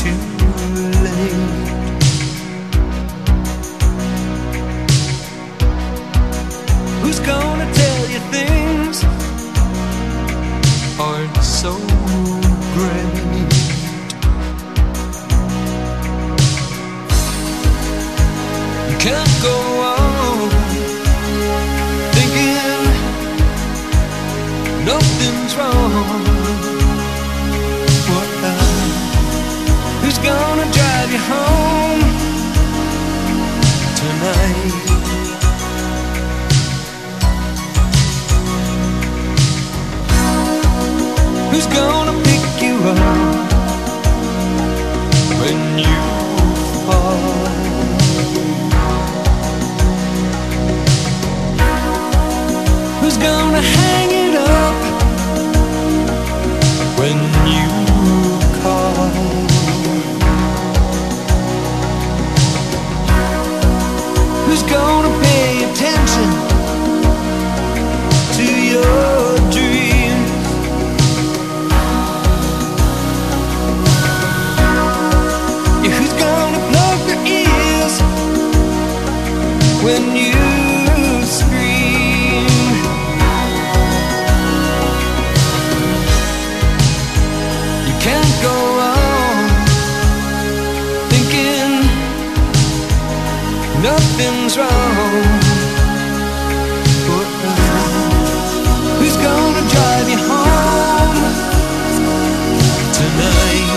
too late. Who's gonna tell you things aren't so great? You can't go on thinking nothing's wrong. Who's gonna drive you home tonight? Who's gonna pick you up when you fall? Who's gonna hang it up when you call? Who's gonna pay attention to your dreams? Yeah, who's gonna plug their ears when you scream? You can't go on thinking nothing's wrong. Who's gonna drive you home tonight?